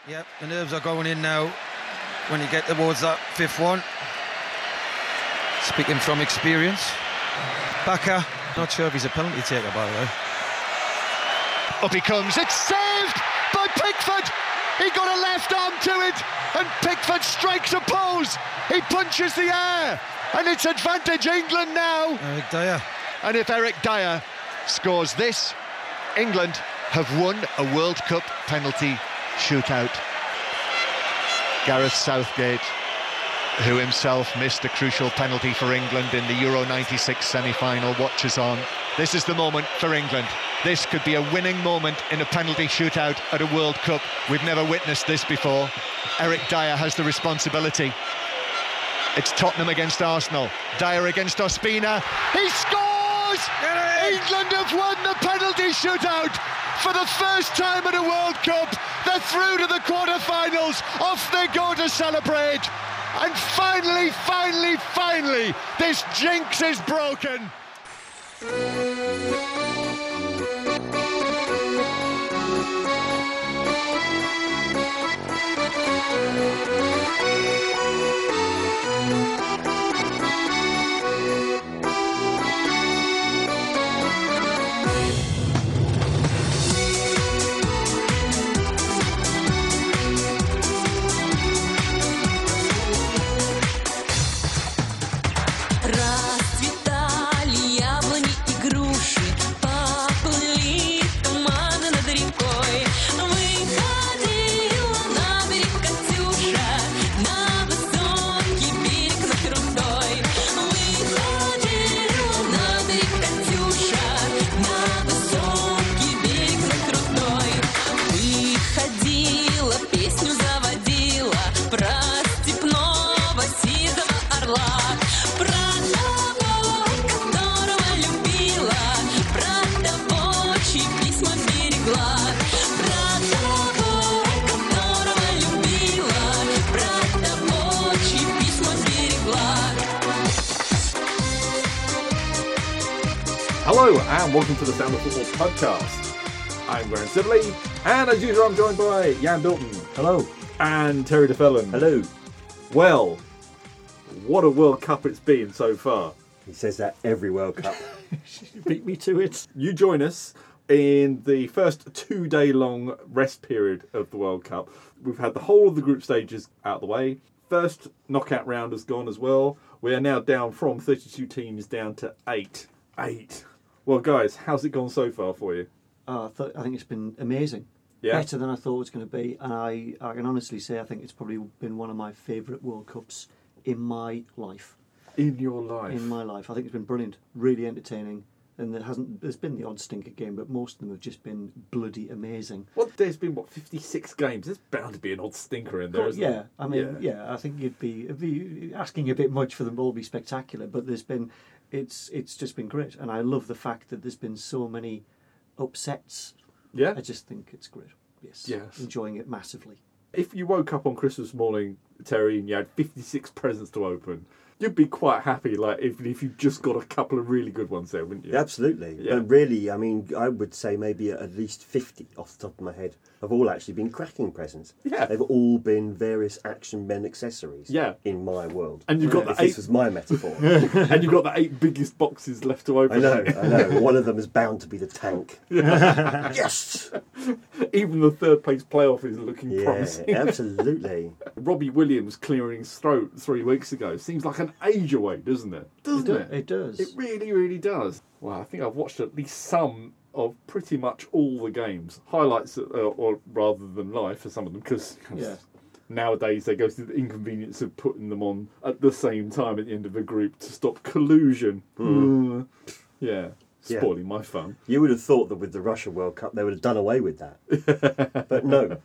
Yep, the nerves are going in now when you get towards that fifth one. Speaking from experience. Baka, not sure if he's a penalty taker, by the way. Up he comes, it's saved by Pickford! He got a left arm to it, and Pickford strikes a pose! He punches the air, and it's advantage England now! Eric Dyer. And if Eric Dyer scores this, England have won a World Cup penalty shootout. Gareth Southgate, who himself missed a crucial penalty for England in the Euro 96 semi-final, watches on. This is the moment for England. This could be a winning moment in a penalty shootout at a World Cup. We've never witnessed this before. Eric Dyer has the responsibility. It's Tottenham against Arsenal. Dyer against Ospina. He scores! England have won the penalty shootout for the first time at a World Cup. They're through to the quarter-finals. Off they go to celebrate. And finally, this jinx is broken. Hello and welcome to the Sound of Football podcast. I'm Graham Sibley, and as usual I'm joined by Jan Dalton. Hello. And Terry DeFellon. Hello. Well, what a World Cup it's been so far. He says that every World Cup. Beat me to it. You join us in the first 2-day long rest period of the World Cup. We've had the whole of the group stages out of the way. First knockout round has gone as well. We are now down from 32 teams down to 8. 8. Well, guys, how's it gone so far for you? I think it's been amazing. Yeah. Better than I thought it was going to be. And I can honestly say I think it's probably been one of my favourite World Cups in my life. In your life? In my life. I think it's been brilliant. Really entertaining. And there's been the odd stinker game, but most of them have just been bloody amazing. Well, there's been, 56 games? There's bound to be an odd stinker in there, isn't yeah, there? I mean, yeah, I think it'd be asking a bit much for them all to be spectacular, but it's just been great. And I love the fact that there's been so many upsets. Yeah. I just think it's great. Yes. Enjoying it massively. If you woke up on Christmas morning, Terry, and you had 56 presents to open, you'd be quite happy, like if you just got a couple of really good ones there, wouldn't you? Absolutely. Yeah. But really, I mean, I would say maybe at least 50 off the top of my head have all actually been cracking presents. Yeah. They've all been various Action Men accessories. Yeah. In my world. And you've got if the this 8... was my metaphor. And you've got the 8 biggest boxes left to open. I know. One of them is bound to be the tank. Yes! Even the third place playoff is looking promising. Yeah, absolutely. Robbie Williams clearing his throat 3 weeks ago seems like an age away, doesn't it? Doesn't it? It does. It really, really does. Well, I think I've watched at least some of pretty much all the games. Highlights, or rather than live for some of them, because nowadays they go through the inconvenience of putting them on at the same time at the end of a group to stop collusion. Yeah. Spoiling my fun. You would have thought that with the Russia World Cup they would have done away with that. But no.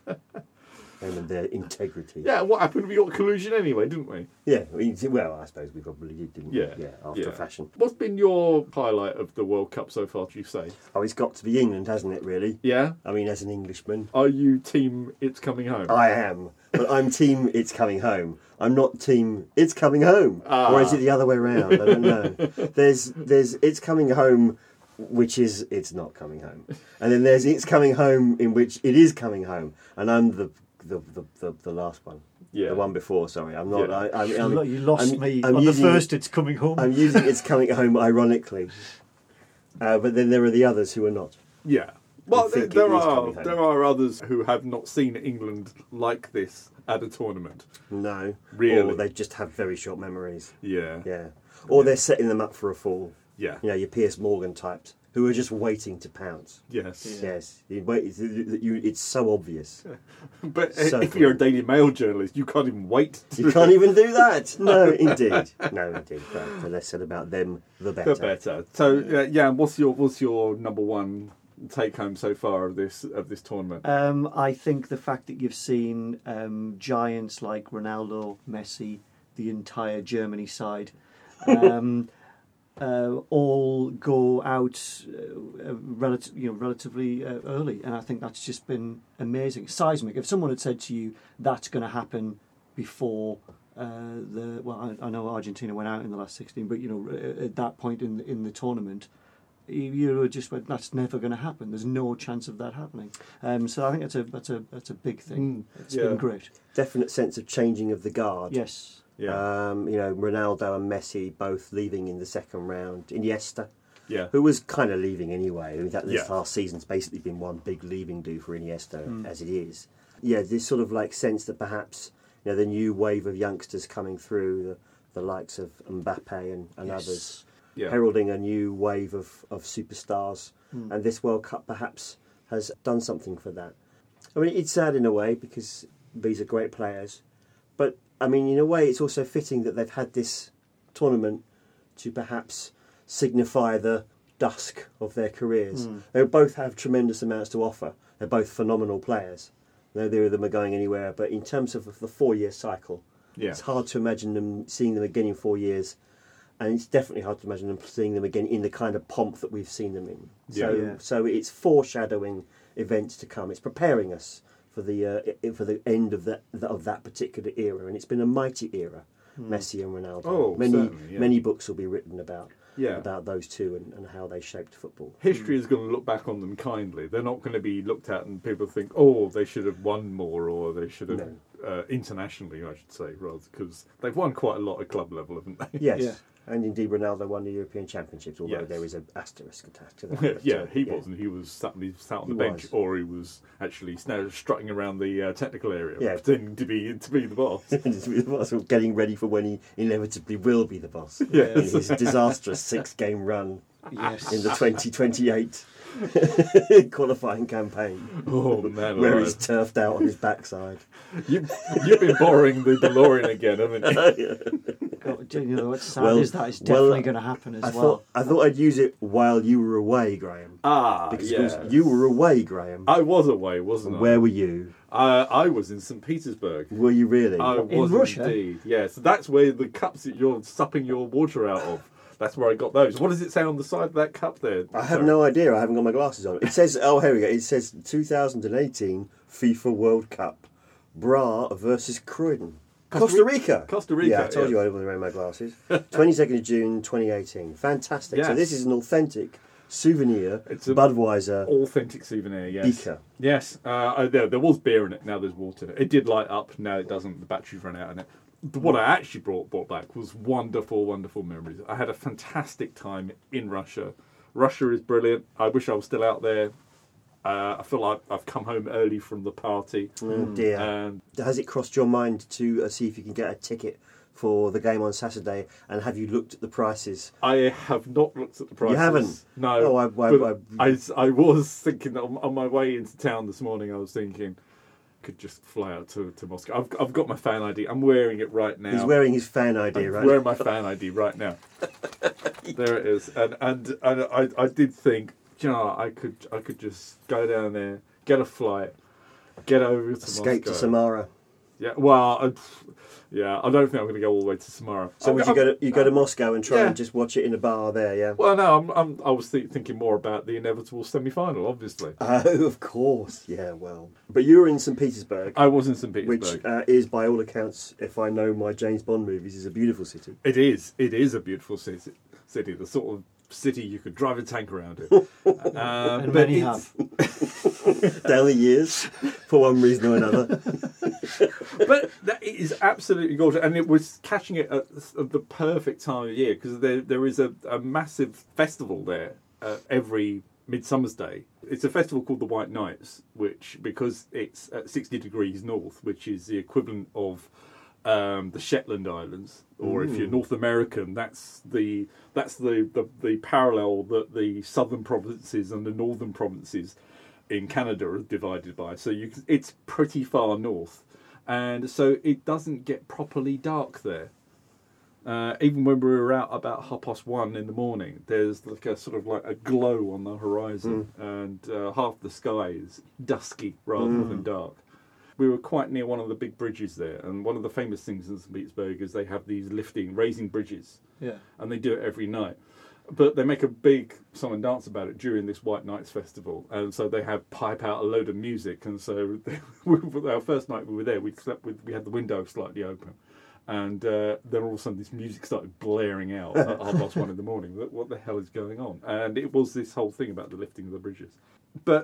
And their integrity. Yeah, what happened? We got collusion anyway, didn't we? Yeah, well, I suppose we probably did, didn't we? Yeah. After a fashion. What's been your highlight of the World Cup so far, do you say? Oh, it's got to be England, hasn't it, really? Yeah? I mean, as an Englishman. Are you team It's Coming Home? I am, but I'm team It's Coming Home. I'm not team It's Coming Home. Or is it the other way around? I don't know. There's It's Coming Home, which is It's Not Coming Home. And then there's It's Coming Home in which it is coming home. And I'm the the last one. Yeah. The one before. Sorry, I'm not. Yeah. You lost me I'm on the using first. It's coming home. I'm using It's Coming Home ironically, but then there are the others who are not. Yeah. Well, think it there is coming home. are others who have not seen England like this at a tournament. No, Really? or they just have very short memories. Yeah. Yeah, or they're setting them up for a fall. Yeah. You know, your Piers Morgan types who are just waiting to pounce. Yes. Yes, it's so obvious. But So if you're a cool. Daily Mail journalist, you can't even wait. You can't even do that. No, indeed. No, indeed. But the less said about them, the better. The better. So yeah, and what's your number one take home so far of this tournament? I think the fact that you've seen giants like Ronaldo, Messi, the entire Germany side, all go out relatively early, and I think that's just been amazing, seismic. If someone had said to you that's going to happen before I know Argentina went out in the last 16, but at that point in the tournament, you just went, that's never going to happen. There's no chance of that happening. So I think that's a big thing. It's been great. Definite sense of changing of the guard. Yes. Yeah. Ronaldo and Messi both leaving in the second round. Iniesta, Yeah. who was kind of leaving anyway. I mean, this Yeah. last season's basically been one big leaving do for Iniesta as it is. Yeah, this sort of like sense that perhaps the new wave of youngsters coming through, the likes of Mbappe and others, heralding a new wave of superstars, and this World Cup perhaps has done something for that. I mean, it's sad in a way because these are great players, but I mean, in a way, it's also fitting that they've had this tournament to perhaps signify the dusk of their careers. They both have tremendous amounts to offer. They're both phenomenal players. Neither of them are going anywhere. But in terms of the 4-year cycle, it's hard to imagine seeing them again in 4 years. And it's definitely hard to imagine them seeing them again in the kind of pomp that we've seen them in. So it's foreshadowing events to come. It's preparing us for the end of that particular era, and it's been a mighty era. Messi and Ronaldo. Oh, many books will be written about Yeah. about those two and how they shaped football. History is going to look back on them kindly. They're not going to be looked at and people think, oh, they should have won more, or they should have internationally, I should say, rather, because they've won quite a lot at club level, haven't they? Yes. Yeah. And indeed, Ronaldo won the European Championships, although Yes. there is an asterisk attached to that. Yeah, But, he wasn't. He was sat on the He bench, was. or he was actually strutting around the technical area, Yeah. pretending to be the boss. Sort of getting ready for when he inevitably will be the boss Yes. in his disastrous 6-game run Yes. in the 2028 qualifying campaign, Oh man, where alive. he's turfed out on his backside. You've been borrowing the DeLorean again, haven't you? What's sad Well- is that it's definitely well, going to happen as I well. thought I'd use it while you were away, Graham. Because of course you were away, Graham. I was away, wasn't I? Where were you? I was in St. Petersburg. Were you really? I was Russia? indeed. Yeah, so that's where the cups that you're supping your water out of. That's where I got those. What does it say on the side of that cup there? I have no idea. I haven't got my glasses on. It says, oh, here we go. It says 2018 FIFA World Cup, Bra versus Croydon. Costa Rica. Costa Rica, Yeah, I told yes. you I wasn't wearing my glasses. 22nd of June 2018. Fantastic. So Yes. this is an authentic souvenir. It's a- Budweiser. Authentic souvenir, yes. Beaker. Yes, there was beer in it. Now there's water. It did light up. Now it doesn't. The batteries run out in it. But what I actually brought back was wonderful, wonderful memories. I had a fantastic time in Russia. Russia is brilliant. I wish I was still out there. I feel like I've come home early from the party. Oh dear. And Has it crossed your mind to see if you can get a ticket for the game on Saturday? And have you looked at the prices? I have not looked at the prices. You haven't? No. Oh, but I was thinking on my way into town this morning. I was thinking, could just fly out to Moscow. I've got my fan ID. I'm wearing it right now. He's wearing his fan ID, I'm right? wearing my fan ID right now. There it is. And I did think, I could just go down there, get a flight, get over to Escape Moscow. to Samara. Yeah, well, I don't think I'm going to go all the way to Samara. So would you go to Moscow and try Yeah. and just watch it in a bar there? Yeah. Well, no, I was thinking more about the inevitable semi-final, obviously. Oh, of course. Yeah. Well, but you were in St. Petersburg, I was in St. which Petersburg. is, by all accounts, if I know my James Bond movies, is a beautiful city. It is a beautiful city. The sort of city you could drive a tank around it. And many have. Down the years, for one reason or another. But it is absolutely gorgeous, and it was catching it at the perfect time of year because there is a massive festival there every Midsummer's Day. It's a festival called the White Nights, which, because it's at 60 degrees north, which is the equivalent of the Shetland Islands, or if you're North American, that's the parallel that the southern provinces and the northern provinces in Canada are divided by. So it's pretty far north, and so it doesn't get properly dark there. Even when we were out about 1:30 in the morning, there's like a sort of like a glow on the horizon, and half the sky is dusky rather than dark. We were quite near one of the big bridges there, and one of the famous things in St. Petersburg is they have these raising bridges, and they do it every night. But they make a big song and dance about it during this White Nights festival, and so they pipe out a load of music. And so our first night we were there, we had the window slightly open, and then all of a sudden this music started blaring out at 1:30 in the morning. What the hell is going on? And it was this whole thing about the lifting of the bridges. But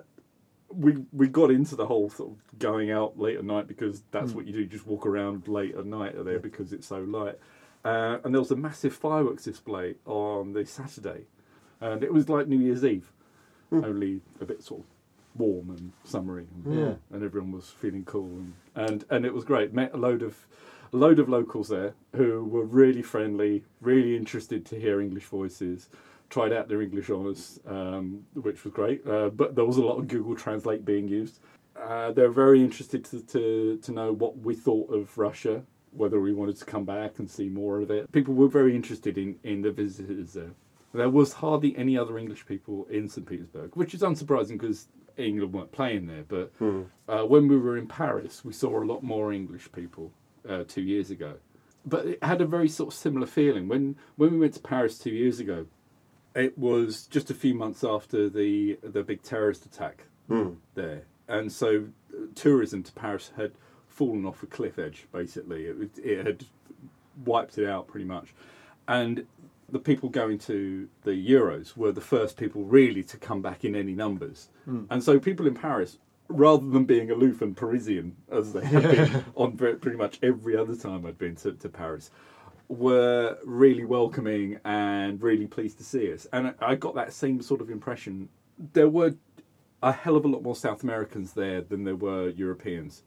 we got into the whole sort of going out late at night because that's what you do. You just walk around late at night there because it's so light. And there was a massive fireworks display on the Saturday, and it was like New Year's Eve, only a bit sort of warm and summery, and everyone was feeling cool, and it was great. Met a load of locals there who were really friendly, really interested to hear English voices. Tried out their English on us, which was great, but there was a lot of Google Translate being used. They were very interested to know what we thought of Russia, whether we wanted to come back and see more of it. People were very interested in the visitors there. There was hardly any other English people in St. Petersburg, which is unsurprising because England weren't playing there. But when we were in Paris, we saw a lot more English people 2 years ago. But it had a very sort of similar feeling. When we went to Paris 2 years ago, it was just a few months after the big terrorist attack there. And so tourism to Paris had fallen off a cliff edge, basically. It had wiped it out pretty much. And the people going to the Euros were the first people really to come back in any numbers. And so people in Paris, rather than being aloof and Parisian, as they had been on pretty much every other time I'd been to Paris, were really welcoming and really pleased to see us. And I got that same sort of impression. There were a hell of a lot more South Americans there than there were Europeans.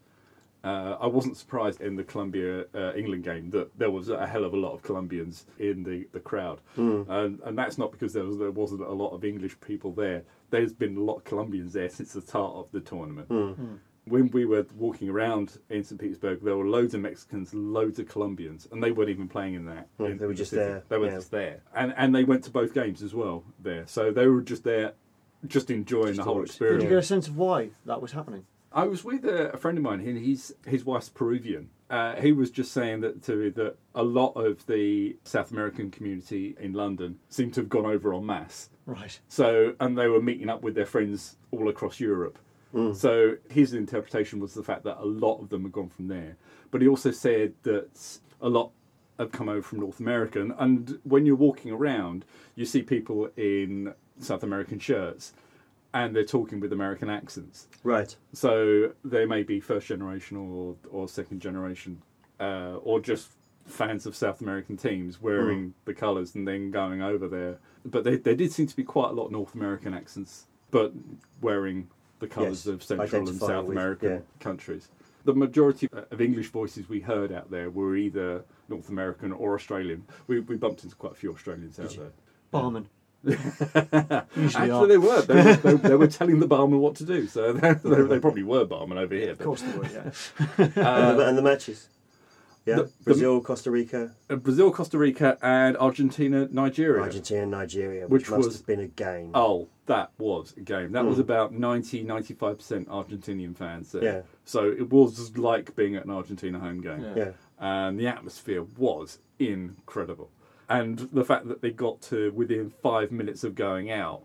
I wasn't surprised in the Colombia-England game that there was a hell of a lot of Colombians in the crowd. And that's not because there wasn't a lot of English people there. There's been a lot of Colombians there since the start of the tournament. When we were walking around in St. Petersburg, there were loads of Mexicans, loads of Colombians, and they weren't even playing in that. They were just there. They were just there. And they went to both games as well there. So they were just there, just enjoying the whole experience. Did you get a sense of why that was happening? I was with a friend of mine, and his wife's Peruvian. He was just saying that a lot of the South American community in London seemed to have gone over en masse. Right. So, and they were meeting up with their friends all across Europe. So his interpretation was the fact that a lot of them had gone from there. But he also said that a lot have come over from North America. And when you're walking around, you see people in South American shirts, and they're talking with American accents. Right. So they may be first generation or second generation, or just fans of South American teams wearing the colours and then going over there. But there did seem to be quite a lot of North American accents, but wearing the colours of Central and South American countries. The majority of English voices we heard out there were either North American or Australian. We bumped into quite a few Australians out there. Barman. Actually, they were. They were telling the barman what to do, so they probably were barman over here. Of course they were, yeah. And the matches? Yeah, Brazil, Costa Rica. Brazil, Costa Rica, and Argentina, Nigeria. Argentina, Nigeria, which must have been a game. Oh, that was a game. That was about 95% Argentinian fans there. Yeah. So it was like being at an Argentina home game. Yeah. And the atmosphere was incredible. And the fact that they got to within 5 minutes of going out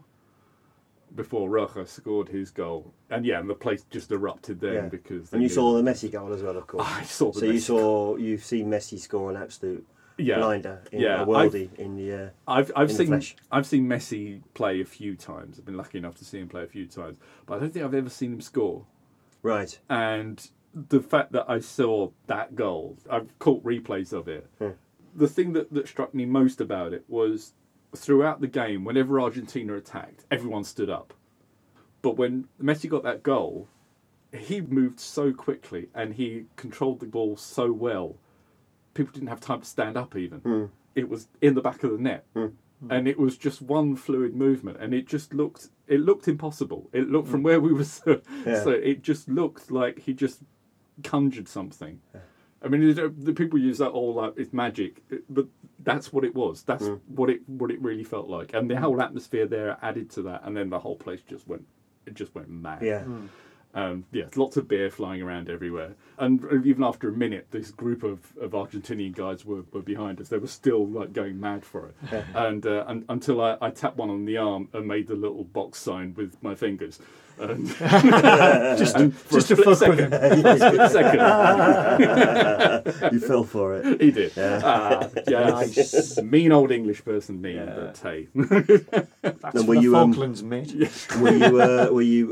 before Roja scored his goal. And the place just erupted then because... And you saw the Messi goal as well, of course. I saw the Messi goal. You've seen Messi score an absolute blinder, in Yeah, a worldie in the. I've in the seen flesh. I've seen Messi play a few times. I've been lucky enough to see him play a few times, but I don't think I've ever seen him score. Right. And the fact that I saw that goal, I've caught replays of it. Yeah. The thing that struck me most about it was throughout the game, whenever Argentina attacked, everyone stood up. But when Messi got that goal, he moved so quickly and he controlled the ball so well, people didn't have time to stand up even. It was in the back of the net. And it was just one fluid movement, and it looked impossible. It looked from where we were, so it just looked like he just conjured something. I mean, the people use that all like it's magic, but that's what it was. That's what it really felt like, and the whole atmosphere there added to that, and then the whole place just went mad. Yeah. Lots of beer flying around everywhere. And even after a minute, this group of Argentinian guys were behind us. They were still like going mad for it. And until I tapped one on the arm and made the little box sign with my fingers. And Just for to a split fuck with second. For a split second. You fell for it. He did. Nice. Mean old English person, but hey. That's And for were the you, Falklands, mate. Were you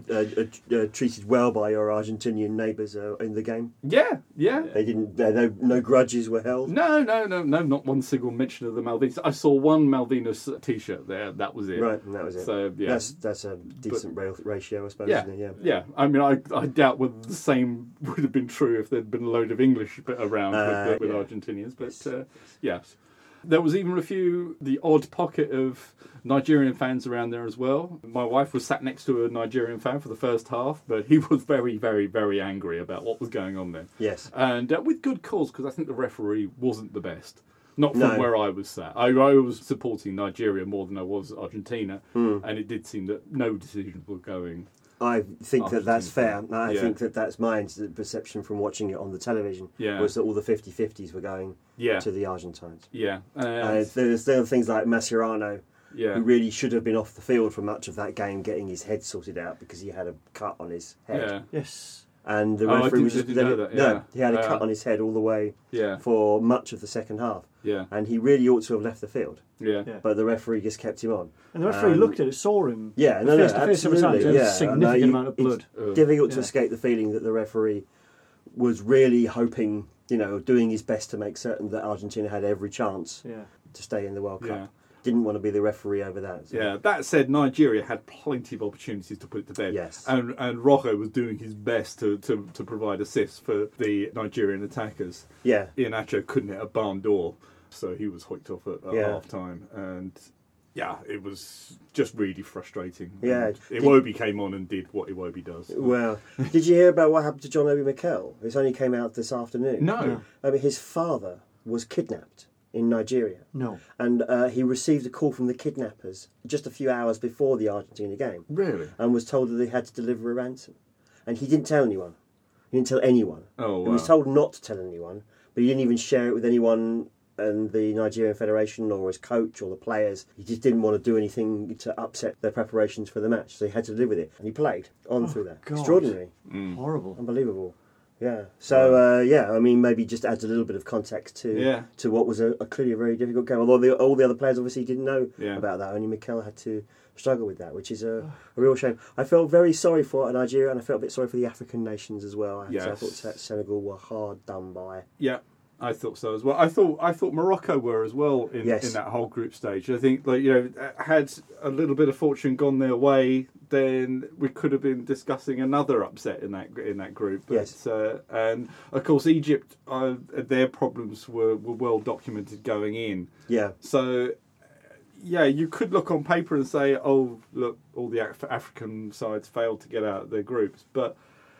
treated well by your Argentinian neighbours in the game? Yeah. They didn't. No grudges were held. No, not one single mention of the Malvinas. I saw one Malvinas T-shirt there. That was it. Right, and that was it. So yeah, That's a decent ratio, I suppose. yeah, Isn't it? yeah. I mean, I doubt whether the same would have been true if there'd been a load of English around with Argentinians. But yes, there was even the odd pocket of Nigerian fans around there as well. My wife was sat next to a Nigerian fan for the first half, but he was very, very, very angry about what was going on there. Yes. And with good cause, because I think the referee wasn't the best. Not from No. where I was sat. I was supporting Nigeria more than I was Argentina, and it did seem that no decisions were going. I think that's fair. Argentina. I Yeah. think that's my perception from watching it on the television. Yeah. Was that all the 50-50s were going Yeah, to the Argentines. yeah, There were things like Mascherano, yeah. who really should have been off the field for much of that game, getting his head sorted out because he had a cut on his head. Yeah, Yes. And the Oh, I referee was didn't just know that, no, yeah. he had a cut on his head all the way yeah, for much of the second half, yeah, and he really ought to have left the field. yeah. Yeah. But the referee just kept him on. And the referee looked at it, saw him. Yeah, face to face every time. absolutely. There's Yeah, a significant amount of blood. It's difficult to Yeah. escape the feeling that the referee was really hoping, doing his best to make certain that Argentina had every chance Yeah. to stay in the World Cup. Yeah. Didn't want to be the referee over that. So. Yeah, that said, Nigeria had plenty of opportunities to put it to bed. Yes. And Rocco was doing his best to provide assists for the Nigerian attackers. Yeah. Iheanacho couldn't hit a barn door, so he was hooked off at Yeah. half time. And yeah, it was just really frustrating. Yeah. And Iwobi came on and did what Iwobi does. Well, did you hear about what happened to John Obi Mikel? This only came out this afternoon. No. I mean, his father was kidnapped in Nigeria. No. And he received a call from the kidnappers just a few hours before the Argentina game. Really? And was told that they had to deliver a ransom. And he didn't tell anyone. He didn't tell anyone. Oh, wow. He was told not to tell anyone, but he didn't even share it with anyone in the Nigerian Federation or his coach or the players. He just didn't want to do anything to upset their preparations for the match, so he had to live with it. And he played on through that. God. Extraordinary. Horrible. Unbelievable. Yeah. So, I mean, maybe just adds a little bit of context to what was a clearly a very difficult game. Although all the other players obviously didn't know about that. Only Mikel had to struggle with that, which is a real shame. I felt very sorry for Nigeria, and I felt a bit sorry for the African nations as well. I thought that Senegal were hard done by. Yeah, I thought so as well. I thought Morocco were as well in that whole group stage. I think had a little bit of fortune gone their way, then we could have been discussing another upset in that group. But, Yes. And of course Egypt, their problems were well documented going in. Yeah. So. Yeah, you could look on paper and say, "Oh, look, all the African sides failed to get out of their groups," but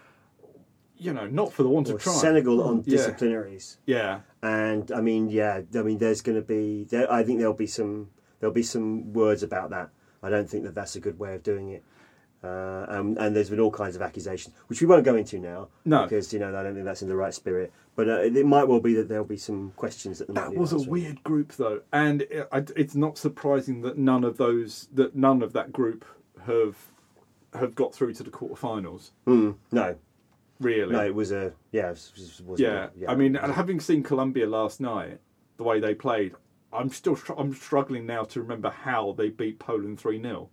not for the want of trying. Senegal on disciplinaries. Yeah, And I mean, there's going to be. I think there'll be some words about that. I don't think that's a good way of doing it. And there's been all kinds of accusations, which we won't go into now, because I don't think that's in the right spirit. But it might well be that there'll be some questions that that was a weird group, though, and it's not surprising that none of that group have got through to the quarterfinals. No, Really, no, it was a I mean, and having seen Colombia last night, the way they played. I'm struggling now to remember how they beat Poland 3-0.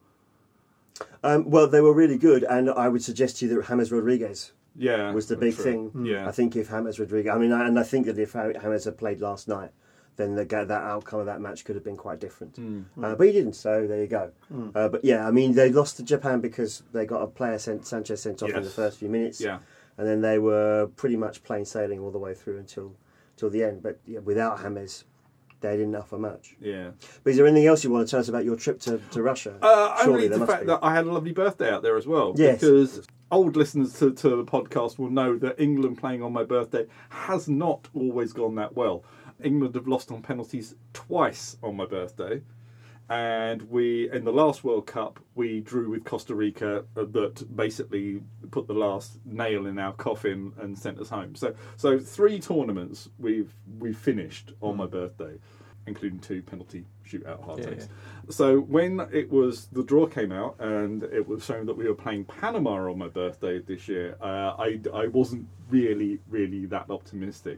Well, they were really good, and I would suggest to you that James Rodriguez was the big true. thing. Yeah. I think if James Rodriguez, I think that if James had played last night, then that outcome of that match could have been quite different. But he didn't, so there you go. But yeah, I mean, they lost to Japan because they got a player Sanchez sent off in the first few minutes. Yeah. And then they were pretty much plain sailing all the way through until the end. But yeah, without James, they didn't offer much. Yeah. But is there anything else you want to tell us about your trip to Russia? Only the fact that I had a lovely birthday out there as well. Yes. Because old listeners to the podcast will know that England playing on my birthday has not always gone that well. England have lost on penalties twice on my birthday. And in the last World Cup, we drew with Costa Rica that basically put the last nail in our coffin and sent us home. So 3 tournaments we've finished on my birthday, including 2 penalty shootout hard takes. So when the draw came out and it was shown that we were playing Panama on my birthday this year, I wasn't really that optimistic.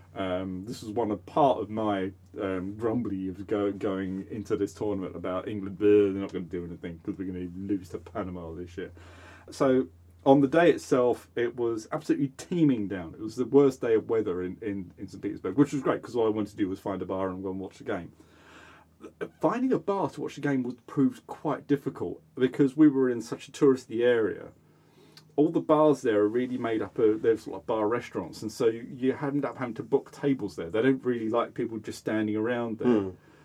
This was part of my grumbly of going into this tournament about England. They're not going to do anything because we're going to lose to Panama this year. So on the day itself, it was absolutely teeming down. It was the worst day of weather in St. Petersburg, which was great because all I wanted to do was find a bar and go and watch the game. Finding a bar to watch the game proved quite difficult because we were in such a touristy area. All the bars there are really made up of, there's like bar restaurants, and so you end up having to book tables there. They don't really like people just standing around there.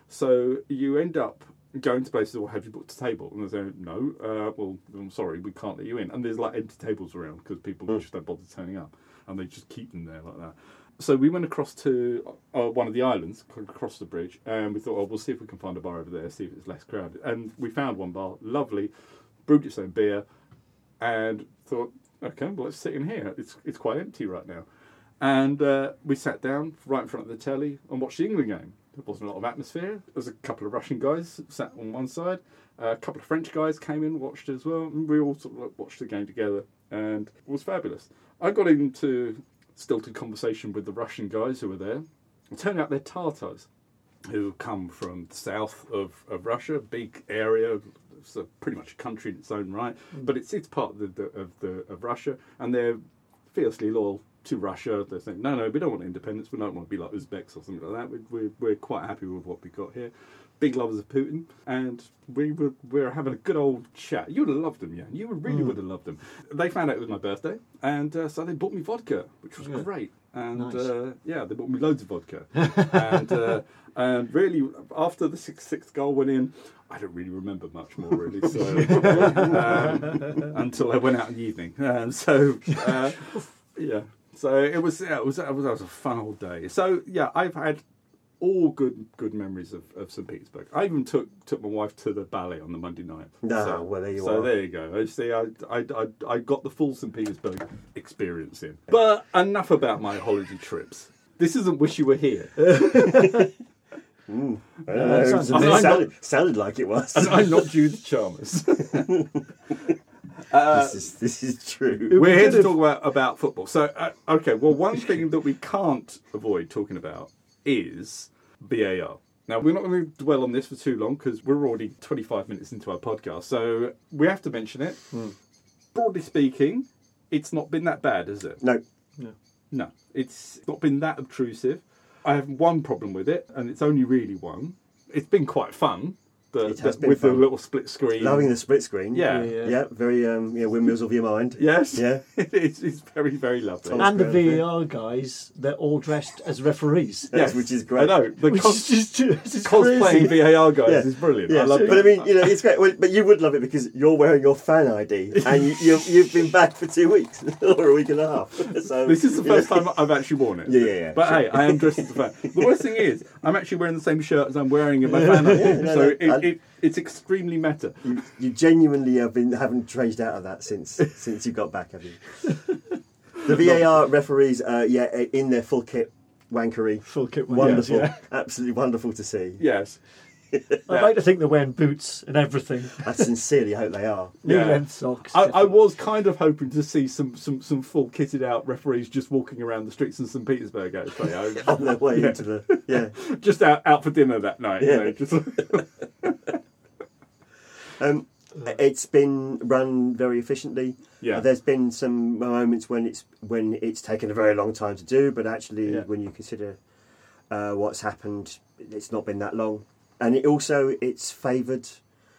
So you end up going to places, well, have you booked a table? And they say, no, well, I'm sorry, we can't let you in. And there's like empty tables around because people just don't bother turning up, and they just keep them there like that. So we went across to one of the islands, across the bridge, and we thought, we'll see if we can find a bar over there, see if it's less crowded. And we found one bar, lovely, brewed its own beer, and thought, okay, well, let's sit in here. It's quite empty right now. And we sat down right in front of the telly and watched the England game. There wasn't a lot of atmosphere. There was a couple of Russian guys sat on one side. A couple of French guys came in, watched as well. And we all sort of watched the game together. And it was fabulous. I got into stilted conversation with the Russian guys who were there. It turned out they're Tatars who come from the south of Russia, big area. It's pretty much a country in its own right, but it's part of Russia, and they're fiercely loyal to Russia. They're saying, no, we don't want independence. We don't want to be like Uzbeks or something like that. We're quite happy with what we got here. Big lovers of Putin, and we were having a good old chat. You would have loved them, yeah. You really would have loved them. They found out it was my birthday, and so they bought me vodka, which was great. And Nice. they bought me loads of vodka. and really, after the sixth goal went in, I don't really remember much more, really. So until I went out in the evening, and so so it was a fun old day. So yeah, I've had all good memories of St. Petersburg. I even took my wife to the ballet on the Monday night. Well, there you are. So there you go. You see, I got the full St. Petersburg experience in. But enough about my holiday trips. This isn't Wish You Were Here. Sounded like it was. And I'm not Judith Chalmers. This is true. We're here to talk about football. So, okay, well, one thing that we can't avoid talking about is VAR. Now, we're not going to dwell on this for too long because we're already 25 minutes into our podcast. So we have to mention it. Broadly speaking, it's not been that bad, has it? No, it's not been that obtrusive. I have one problem with it, and it's only really one. It's been quite fun. It has been with fun. the little split screen. Loving the split screen. Yeah. Very windmills of your mind. Yes. Yeah. it's very, very lovely. And the VAR guys, they're all dressed as referees. Yes, which is great. I know. The Which is just cosplaying crazy. VAR guys Yeah. is brilliant. Yeah, I love it. but I mean, it's great. Well, but you would love it because you're wearing your fan ID, and you've been back for 2 weeks or a week and a half. So This is the first time I've actually worn it. Yeah. But hey, I am dressed as a fan. The worst thing is, I'm actually wearing the same shirt as I'm wearing in my fan ID. It's extremely meta. You genuinely haven't changed out of that since you got back, have you? The VAR referees, in their full kit wankery. Full kit. Wonderful, Yeah. absolutely wonderful to see. Yes. I'd like to think they're wearing boots and everything. I sincerely hope they are. Knee-length socks. I was kind of hoping to see some full kitted out referees just walking around the streets in St Petersburg, actually. On their way into the Just out for dinner that night. Yeah. You know, just It's been run very efficiently. Yeah. There's been some moments when it's taken a very long time to do, but actually, Yeah. when you consider what's happened, it's not been that long. And it's favoured,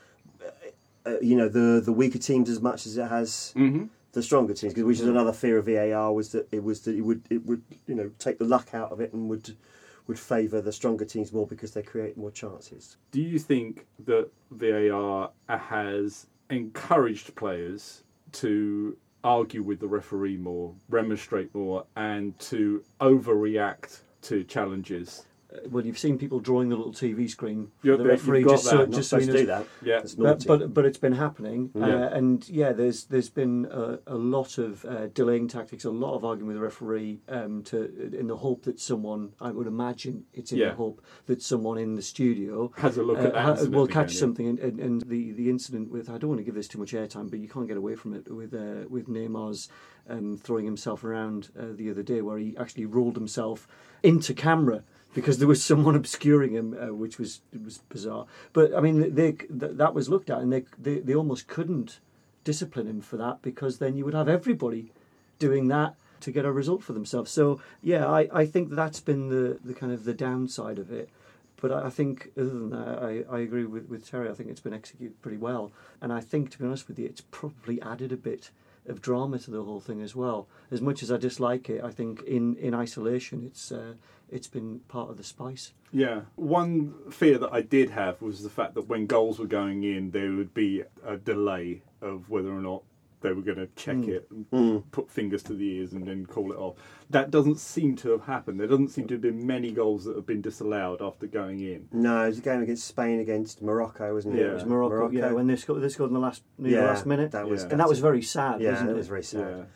the weaker teams as much as it has the stronger teams, which is another fear of VAR was that it would take the luck out of it and would favour the stronger teams more because they create more chances. do you think that VAR has encouraged players to argue with the referee more, remonstrate more, and to overreact to challenges? Well, you've seen people drawing the little TV screen for Yeah, the you've referee got just so, that. Not just so he supposed to do knows. that. Yeah. It's naughty. But it's been happening, Yeah. there's been a lot of delaying tactics, a lot of arguing with the referee in the hope that someone, I would imagine, it's in Yeah. the hope that someone in the studio Has a look at that incident will catch again, yeah. something, and the incident with, I don't want to give this too much airtime, but you can't get away from it with Neymar's throwing himself around the other day, where he actually rolled himself into camera. Because there was someone obscuring him, which was bizarre. But I mean, that was looked at, and they almost couldn't discipline him for that, because then you would have everybody doing that to get a result for themselves. So yeah, I think that's been the kind of the downside of it. But I think other than that, I agree with Terry. I think it's been executed pretty well, and I think, to be honest with you, it's probably added a bit of drama to the whole thing as well. As much as I dislike it, I think in isolation, it's been part of the spice. Yeah. One fear that I did have was the fact that when goals were going in, there would be a delay of whether or not they were going to check it, and put fingers to the ears and then call it off. That doesn't seem to have happened. There doesn't seem to have been many goals that have been disallowed after going in. No, it was a game against Spain against Morocco, wasn't it? Yeah. It It was Morocco, yeah, when they scored in the last minute. That was, Yeah. And that was very sad, yeah, wasn't it it? was very sad. Yeah.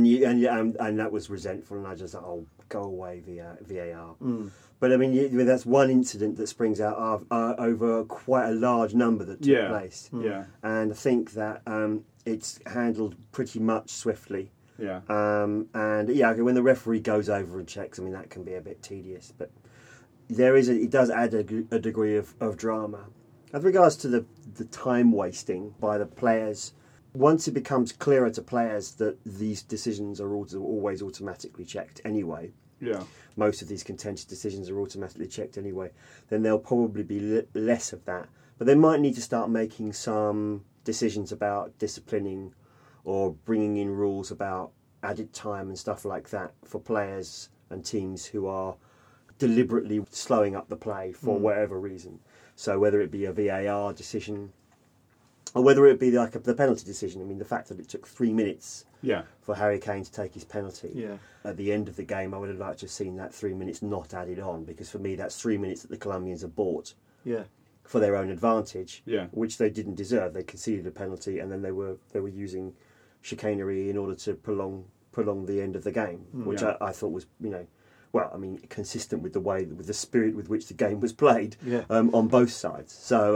And that was resentful, and I just thought, oh, go away, VAR. But I mean, that's one incident that springs out over quite a large number that took place. Yeah. And I think that it's handled pretty much swiftly. Yeah. And yeah, okay, when the referee goes over and checks, I mean, that can be a bit tedious, but it does add a degree of drama. As regards to the time wasting by the players, once it becomes clearer to players that these decisions are always automatically checked anyway, Yeah. most of these contentious decisions are automatically checked anyway, then there'll probably be less of that. But they might need to start making some decisions about disciplining or bringing in rules about added time and stuff like that for players and teams who are deliberately slowing up the play for whatever reason. So whether it be a VAR decision or whether it be like the penalty decision. I mean, the fact that it took 3 minutes Yeah. for Harry Kane to take his penalty. Yeah. At the end of the game, I would have liked to have seen that 3 minutes not added on, because for me that's 3 minutes that the Colombians have bought Yeah. for their own advantage, Yeah. which they didn't deserve. They conceded a penalty, and then they were using chicanery in order to prolong the end of the game, which Yeah. I thought was, consistent with with the spirit with which the game was played, Yeah. on both sides. So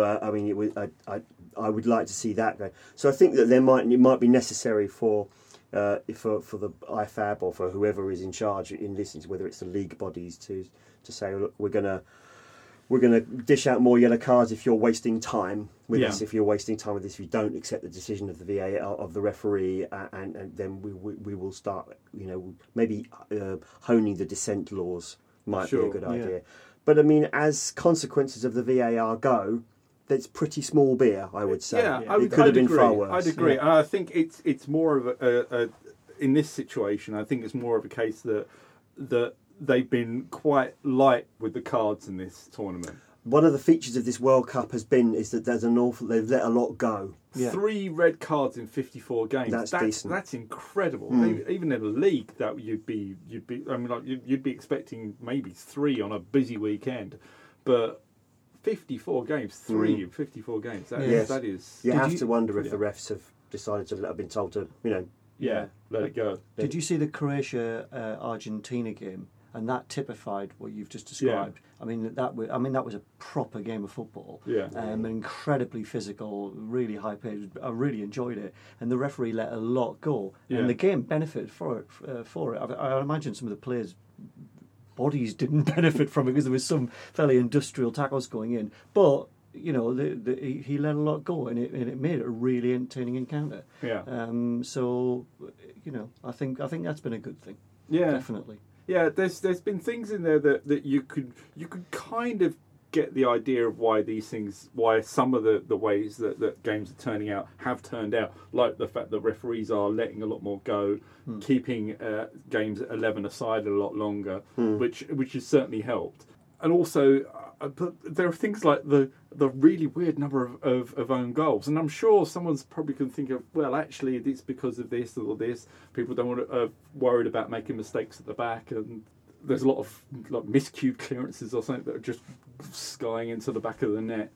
I would like to see that go. So I think that it might be necessary for the IFAB or for whoever is in charge in this, whether it's the league bodies, to say, look, we're gonna dish out more yellow cards if you're wasting time with Yeah. this. If you're wasting time with this, if you don't accept the decision of the VAR of the referee, and then we will start, maybe honing the dissent laws might be a Sure, good yeah. idea. But I mean, as consequences of the VAR go, that's pretty small beer, I would say. Yeah, It could have been agree. far worse. I'd agree. Yeah. And I think it's more of a in this situation, I think it's more of a case that they've been quite light with the cards in this tournament. One of the features of this World Cup is that they've let a lot go. Yeah. 3 red cards in 54 games. That's decent. That's incredible. Mm. Even in a league, that you'd be expecting maybe 3 on a busy weekend, but 54 games, 3 in 54 games. Yes. That is. You Did have you- to wonder if Yeah. the refs have decided to have been told to, Yeah, let it go. Did you see the Croatia Argentina game? and that typified what you've just described. I mean that was a proper game of football. Incredibly physical, really high paced. I really enjoyed it, and the referee let a lot go, and the game benefited for it. I imagine some of the players' bodies didn't benefit from it because there was some fairly industrial tackles going in, but he let a lot go, and it made it a really entertaining encounter. So I think that's been a good thing. Definitely. Yeah, there's been things in there that you could kind of get the idea of why some of the ways that games are turning out have turned out, like the fact that referees are letting a lot more go, keeping games at 11 aside a lot longer, which has certainly helped. And also, but there are things like the really weird number of own goals, and I'm sure someone's probably going to think of, well, actually, it's because of this or this. People don't want to worried about making mistakes at the back, and there's a lot of miscued clearances or something that are just skying into the back of the net.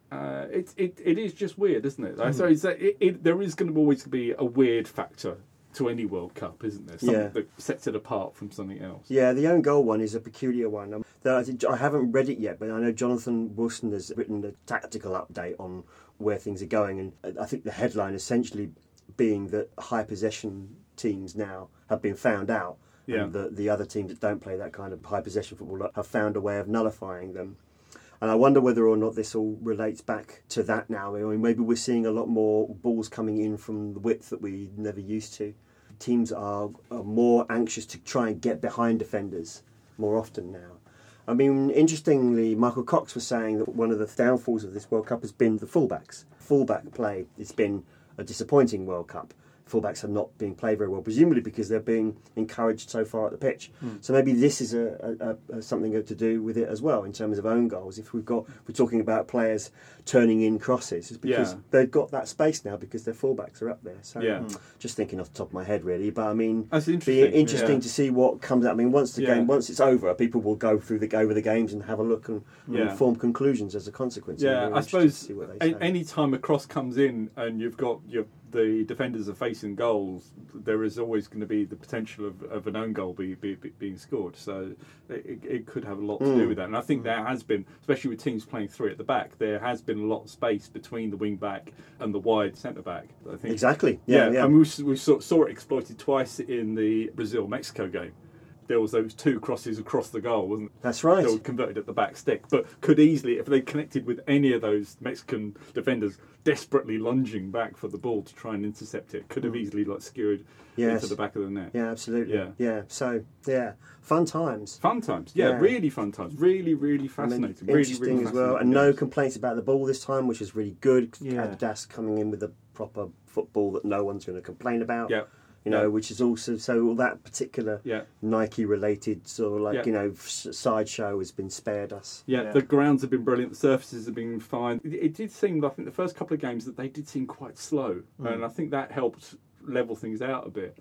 It is just weird, isn't it? So there is going to always be a weird factor to any World Cup, isn't there? Something that sets it apart from something else. Yeah, the own goal one is a peculiar one. I haven't read it yet, but I know Jonathan Wilson has written a tactical update on where things are going, and I think the headline essentially being that high possession teams now have been found out, and the other teams that don't play that kind of high possession football have found a way of nullifying them. And I wonder whether or not this all relates back to that now. I mean, maybe we're seeing a lot more balls coming in from the width that we never used to. Teams are more anxious to try and get behind defenders more often now. I mean, interestingly, Michael Cox was saying that one of the downfalls of this World Cup has been the fullbacks. Fullback play, it's been a disappointing World Cup. Fullbacks are not being played very well, presumably because they're being encouraged so far at the pitch. So maybe this is a something to do with it as well in terms of own goals. If we're talking about players turning in crosses, it's because they've got that space now because their fullbacks are up there. So just thinking off the top of my head, really. But I mean, that's be interesting to see what comes out. I mean, once it's over, people will go through over the games and have a look and form conclusions as a consequence. Yeah, I suppose any time a cross comes in and you've got the defenders are facing goals, there is always going to be the potential of an own goal being scored. So it could have a lot to do with that. And I think there has been, especially with teams playing three at the back, there has been a lot of space between the wing back and the wide centre back. I think exactly. And we saw it exploited twice in the Brazil-Mexico game. There was those two crosses across the goal, wasn't it? That's right. They were converted at the back stick, but could easily, if they connected with any of those Mexican defenders desperately lunging back for the ball to try and intercept it, could have easily skewered into the back of the net. Yeah, absolutely. Yeah. So fun times. Fun times. Yeah, really fun times. Really, really fascinating. Interesting really as well. And no complaints about the ball this time, which is really good. Adidas coming in with a proper football that no one's going to complain about. Yeah. Which is also all that particular Nike-related sort of sideshow has been spared us. Yeah, the grounds have been brilliant. The surfaces have been fine. It did seem, I think, the first couple of games that they did seem quite slow, and I think that helped level things out a bit.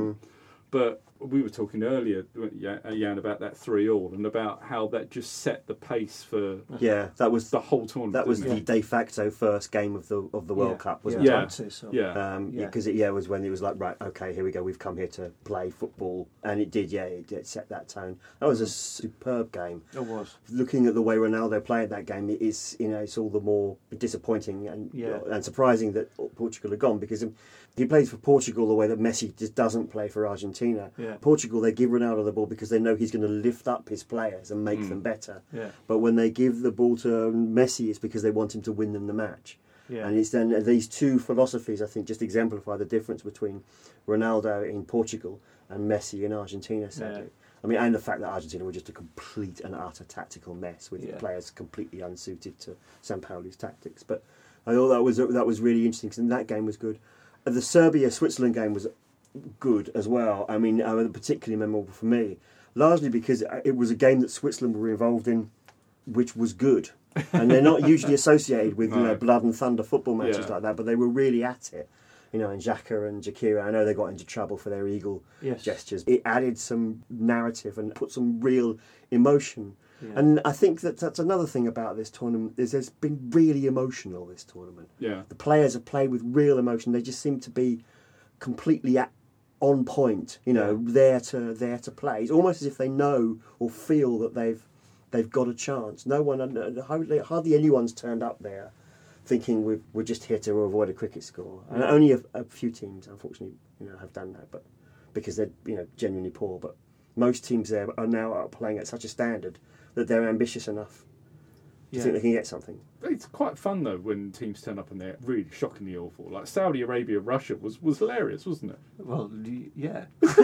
But we were talking earlier, Jan, about that 3-3 and about how that just set the pace for that was the whole tournament. That was the de facto first game of the World Cup, wasn't it? I'd say so. Because it was when it was like, right, okay, here we go, we've come here to play football, and it did set that tone. That was a superb game. It was. Looking at the way Ronaldo played that game, it's all the more disappointing and surprising that Portugal had gone, because he plays for Portugal the way that Messi just doesn't play for Argentina. Portugal, they give Ronaldo the ball because they know he's going to lift up his players and make them better. But when they give the ball to Messi, it's because they want him to win them the match. And it's then these two philosophies, I think, just exemplify the difference between Ronaldo in Portugal and Messi in Argentina, sadly. I mean, and the fact that Argentina were just a complete and utter tactical mess with players completely unsuited to Sampaoli's tactics. But I thought that was really interesting, because that game was good. The Serbia-Switzerland game was good as well. I mean, particularly memorable for me, largely because it was a game that Switzerland were involved in, which was good. And they're not usually associated with blood and thunder football matches like that, but they were really at it. And Xhaka and Shaqiri, I know they got into trouble for their eagle gestures. It added some narrative and put some real emotion. And I think that's another thing about this tournament, is it's been really emotional, this tournament. The players have played with real emotion. They just seem to be completely on point, there to play. It's almost as if they know or feel that they've got a chance. No one, hardly anyone's turned up there thinking we're just here to avoid a cricket score. And only a few teams, unfortunately, have done that, but because they're genuinely poor. But most teams there are now playing at such a standard that they're ambitious enough to think they can get something. It's quite fun though when teams turn up and they're really shockingly awful. Like Saudi Arabia, Russia was hilarious, wasn't it? Well, yeah.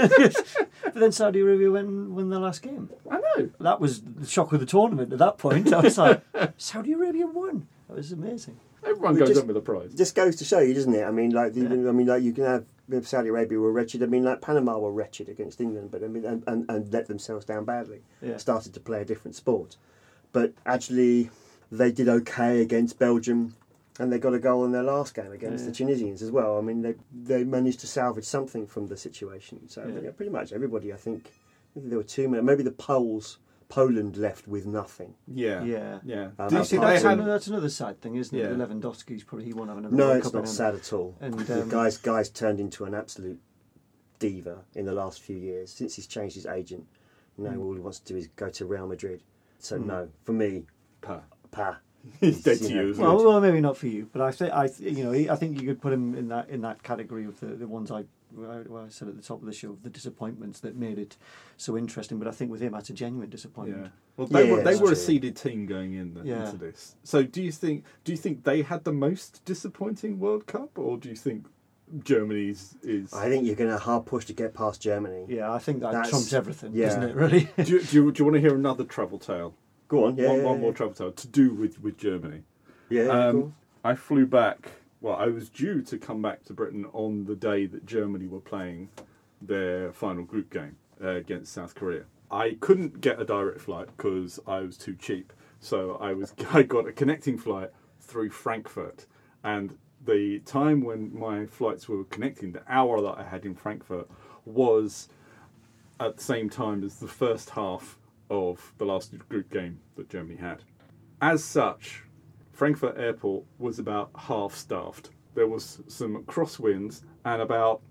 But then Saudi Arabia won their last game. I know. That was the shock of the tournament at that point. I was like, Saudi Arabia won. That was amazing. Everyone goes up with a prize. Just goes to show you, doesn't it? I mean, you can have Saudi Arabia were wretched. I mean, like Panama were wretched against England, but and let themselves down badly. Yeah. Started to play a different sport, but actually they did okay against Belgium, and they got a goal in their last game against the Tunisians as well. I mean, they managed to salvage something from the situation. So pretty much everybody, I think there were two men. Maybe the Poland left with nothing. Yeah. Do you think that's another sad thing, isn't it? Yeah. Lewandowski's probably he won't have another. No, World it's Cup not in him. sad at all. And the guy's turned into an absolute diva in the last few years since he's changed his agent. Now all he wants to do is go to Real Madrid. So no, for me, Pa. He's dead to you as well. Well, maybe not for you, but I think you could put him in that category of the ones I said at the top of the show, the disappointments that made it so interesting. But I think with him, that's a genuine disappointment. Yeah. Well, they were a true. seeded team going into this. So do you think they had the most disappointing World Cup, or do you think Germany's is? I think you're going to hard push to get past Germany. Yeah, I think that trumps everything, yeah. doesn't it? Really. do you want to hear another travel tale? Go on, One more travel tale to do with Germany. Yeah, cool. I flew back. Well, I was due to come back to Britain on the day that Germany were playing their final group game against South Korea. I couldn't get a direct flight because I was too cheap. So I got a connecting flight through Frankfurt, and the time when my flights were connecting, the hour that I had in Frankfurt, was at the same time as the first half of the last group game that Germany had. As such, Frankfurt Airport was about half staffed. There was some crosswinds and about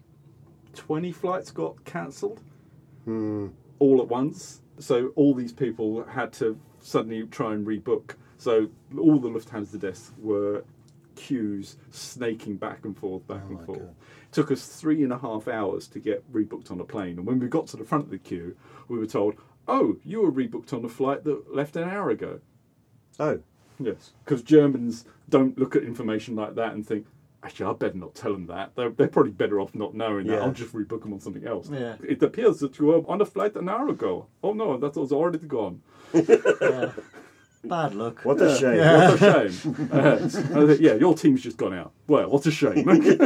20 flights got cancelled all at once. So all these people had to suddenly try and rebook. So all the Lufthansa desks were queues snaking back and forth. God. It took us 3.5 hours to get rebooked on a plane. And when we got to the front of the queue, we were told, "Oh, you were rebooked on a flight that left an hour ago." Oh. Yes, because Germans don't look at information like that and think, actually, I better not tell them that. They're probably better off not knowing that. I'll just rebook them on something else. Yeah. It appears that you were on a flight an hour ago. Oh, no, that was already gone. Yeah. Bad luck. What a shame. Yeah. What a shame. Your team's just gone out. Well, what a shame.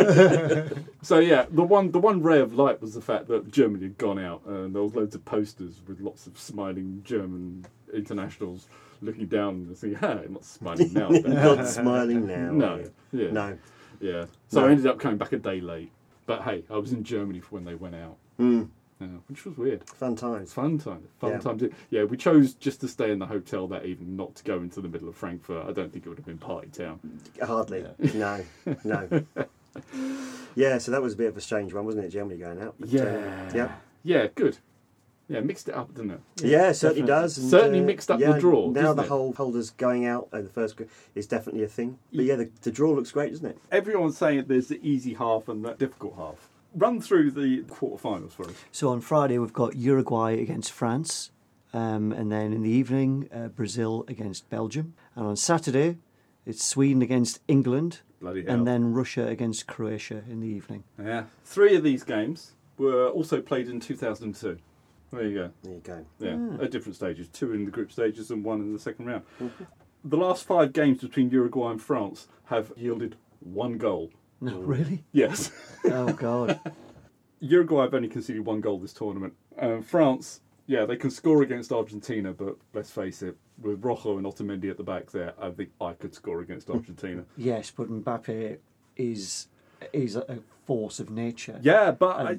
So, the one ray of light was the fact that Germany had gone out, and there was loads of posters with lots of smiling German internationals looking down and saying, I'm not smiling now. Not smiling now. No. Yeah. No. Yeah. So I ended up coming back a day late. But hey, I was in Germany for when they went out. Which was weird. Fun times. Fun times. Yeah, we chose just to stay in the hotel that evening, not to go into the middle of Frankfurt. I don't think it would have been party town. Hardly. Yeah. No. Yeah, so that was a bit of a strange one, wasn't it? Germany going out. But, Yeah, good. Yeah, mixed it up, didn't it? Yeah, it certainly does. And, certainly mixed up the draw. Now the whole holders going out in the first group is definitely a thing. But the draw looks great, doesn't it? Everyone's saying there's the easy half and the difficult half. Run through the quarterfinals for us. So on Friday we've got Uruguay against France, and then in the evening Brazil against Belgium, and on Saturday it's Sweden against England, and then Russia against Croatia in the evening. Yeah, 3 of these games were also played in 2002. There you go. Yeah, at different stages. 2 in the group stages and 1 in the second round. The last 5 games between Uruguay and France have yielded 1 goal. No, really? Yes. Oh, God. Uruguay have only conceded 1 goal this tournament. France, they can score against Argentina, but let's face it, with Rojo and Otamendi at the back there, I think I could score against Argentina. Yes, but Mbappe is a force of nature. Yeah, but I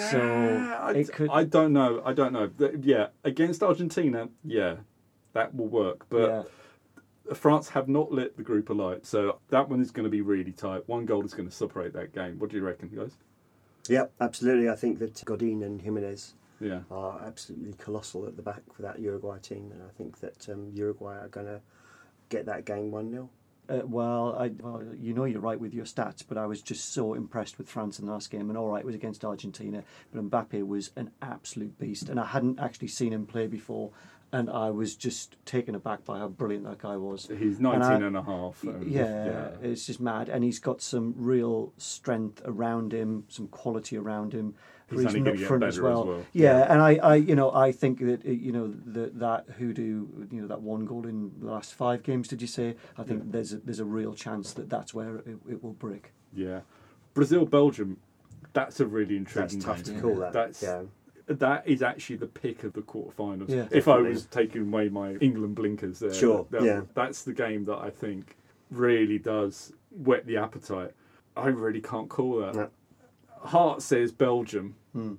don't know. Yeah, against Argentina, that will work. But France have not lit the group alight, so that one is going to be really tight. 1 goal is going to separate that game. What do you reckon, guys? Yep, absolutely. I think that Godin and Jimenez Yeah. are absolutely colossal at the back for that Uruguay team, and I think that Uruguay are going to get that game 1-0. Well, you know you're right with your stats, but I was just so impressed with France in the last game. And all right, it was against Argentina, but Mbappe was an absolute beast, and I hadn't actually seen him play before, and I was just taken aback by how brilliant that guy was. He's 19 and a half. Yeah, it's just mad, and he's got some real strength around him, some quality around him. He's only going to get better as well. Yeah, and I think that that hoodoo, that one goal in the last 5 games. Did you say? I think there's a real chance that's where it will break. Yeah, Brazil Belgium. That's a really intriguing. That's tough game. to call that. That is actually the pick of the quarterfinals. Yeah, if I was taking away my England blinkers there, sure. That's the game that I think really does whet the appetite. I really can't call that. No. Heart says Belgium.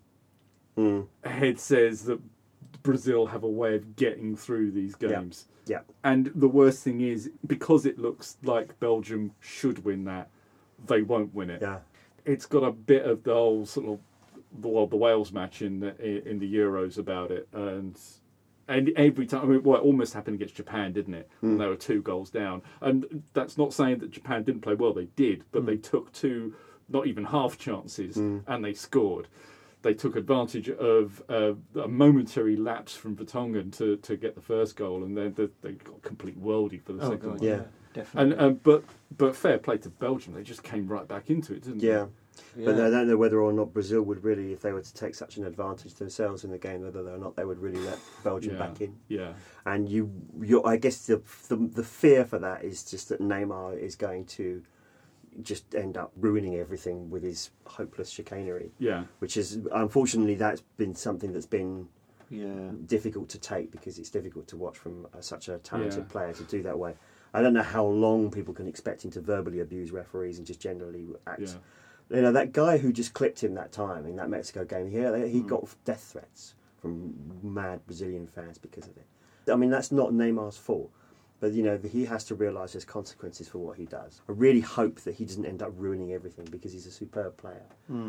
Head says that Brazil have a way of getting through these games. Yeah. And the worst thing is, because it looks like Belgium should win that, they won't win it. Yeah. It's got a bit of the whole sort of the Wales match in the Euros about it, and every time, it almost happened against Japan, didn't it? And they were 2 goals down, and that's not saying that Japan didn't play well. They did, but they took 2, not even half chances, and they scored. They took advantage of a momentary lapse from Vertonghen to get the first goal, and then they got complete worldie for the second one. Yeah, definitely. And but fair play to Belgium, they just came right back into it, didn't they? Yeah. But I don't know whether or not Brazil would really, if they were to take such an advantage themselves in the game, whether or not they would really let Belgium back in. Yeah. And I guess the fear for that is just that Neymar is going to just end up ruining everything with his hopeless chicanery. Yeah. Which is, unfortunately, that's been something that's been Yeah. difficult to take, because it's difficult to watch from such a talented player to do that way. I don't know how long people can expect him to verbally abuse referees and just generally act. Yeah. You know, that guy who just clipped him that time in that Mexico game, he got death threats from mad Brazilian fans because of it. I mean, that's not Neymar's fault, but he has to realise there's consequences for what he does. I really hope that he doesn't end up ruining everything, because he's a superb player.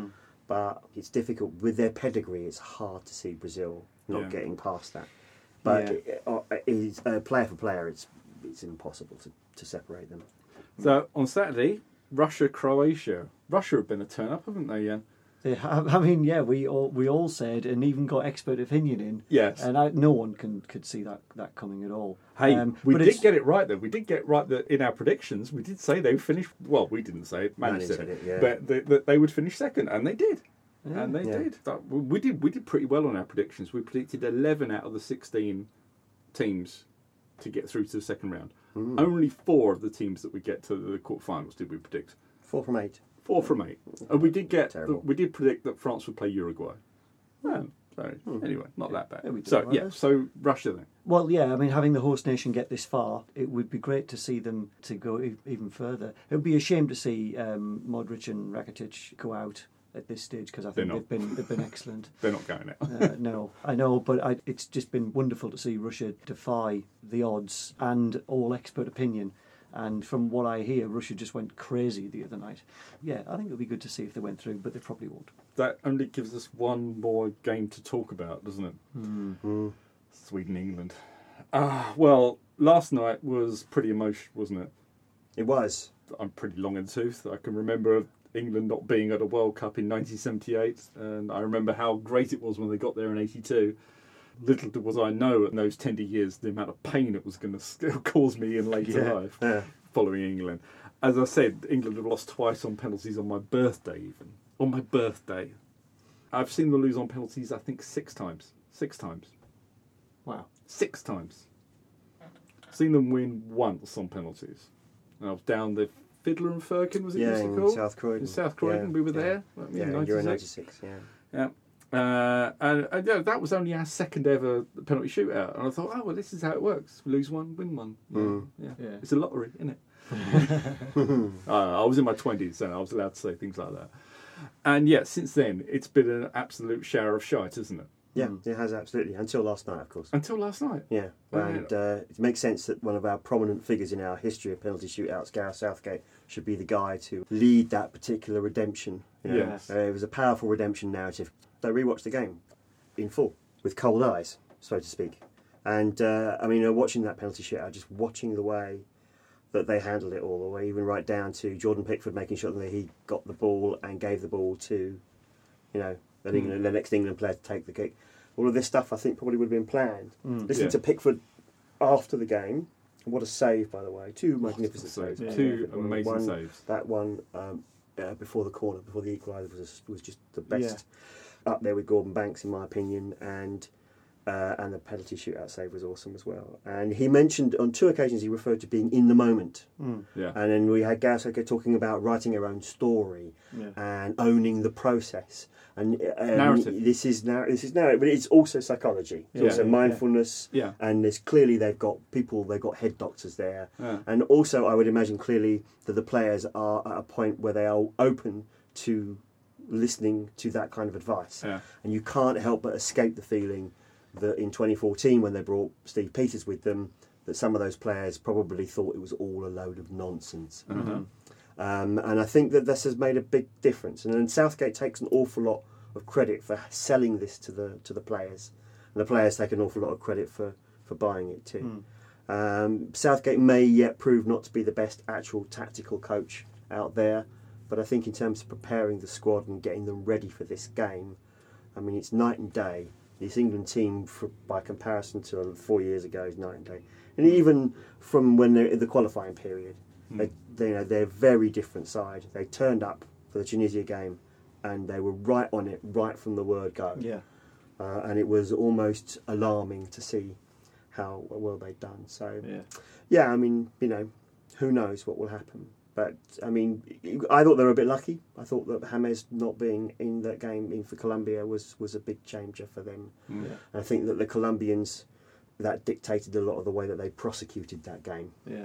But it's difficult with their pedigree. It's hard to see Brazil not getting past that. But player for player, it's impossible to separate them. So on Saturday, Russia-Croatia. Russia have been a turn up, haven't they, Jan? They have, I mean, yeah, we all said, and even got expert opinion in. Yes. And no one could see that coming at all. Hey, we did get it right, though. We did get right that in our predictions, we did say they would finish. Well, we didn't say it. Manny said it. Yeah. But that they would finish second, and they did. Yeah. And they did. We did pretty well on our predictions. We predicted 11 out of the 16 teams to get through to the second round. Only 4 of the teams that we get to the quarterfinals did we predict. 4 from 8. 4 from 8. And we did Terrible. predict that France would play Uruguay. So anyway, not that bad. Yeah, we did So well, so Russia then. Well, yeah, I mean, having the host nation get this far, it would be great to see them to go even further. It would be a shame to see Modric and Rakitic go out at this stage, because I think they've been excellent. They're not going out. No, I know, but it's just been wonderful to see Russia defy the odds and all expert opinion. And from what I hear, Russia just went crazy the other night. Yeah, I think it would be good to see if they went through, but they probably won't. That only gives us one more game to talk about, doesn't it? Sweden, England. Well, last night was pretty emotional, wasn't it? It was. I'm pretty long in the tooth. I can remember England not being at a World Cup in 1978, and I remember how great it was when they got there in 82. Little was I know in those tender years the amount of pain it was going to cause me in later life following England. As I said, England have lost twice on penalties on my birthday even. On my birthday. I've seen them lose on penalties, I think, 6 times. 6 times. Wow. 6 times. Seen them win once on penalties. And I was down the Fiddler and Firkin, was it used to in call? South Croydon. In South Croydon, we were there. Euro 96, Yeah. And that was only our second ever penalty shootout. And I thought, oh, well, this is how it works. Lose one, win one. Yeah. It's a lottery, isn't it? I was in my 20s, so I was allowed to say things like that. And since then, it's been an absolute shower of shite, isn't it? Yeah, it has absolutely. Until last night, of course. Until last night. Yeah, and it makes sense that one of our prominent figures in our history of penalty shootouts, Gareth Southgate, should be the guy to lead that particular redemption. You know? Yes. It was a powerful redemption narrative. I rewatched the game in full with cold eyes, so to speak. And watching that penalty shootout, just watching the way that they handled it all, the way even right down to Jordan Pickford making sure that he got the ball and gave the ball to, the next England player to take the kick. All of this stuff, I think, probably would have been planned. Listening to Pickford after the game, what a save, by the way! Two magnificent saves. Two amazing saves. That one before the corner, before the equaliser, was just the best. Up there with Gordon Banks, in my opinion, and the penalty shootout save was awesome as well. And he mentioned on 2 occasions he referred to being in the moment. Yeah. And then we had Gareth Southgate talking about writing our own story and owning the process. And narrative. This is narrative, but it's also psychology. It's also mindfulness. Yeah. And there's clearly they've got head doctors there. Yeah. And also I would imagine clearly that the players are at a point where they are open to listening to that kind of advice. Yeah. And you can't help but escape the feeling that in 2014, when they brought Steve Peters with them, that some of those players probably thought it was all a load of nonsense. Mm-hmm. And I think that this has made a big difference. And then Southgate takes an awful lot of credit for selling this to the players, and the players take an awful lot of credit for buying it too. Southgate may yet prove not to be the best actual tactical coach out there, but I think in terms of preparing the squad and getting them ready for this game, I mean, it's night and day. This England team, by comparison to 4 years ago, is night and day. And even from when they're in the qualifying period, they're a very different side. They turned up for the Tunisia game, and they were right on it, right from the word go. Yeah. And it was almost alarming to see how well they'd done. So, I mean, who knows what will happen. But, I mean, I thought they were a bit lucky. I thought that James not being in that game in for Colombia was a big changer for them. Yeah. And I think that the Colombians, that dictated a lot of the way that they prosecuted that game. Yeah.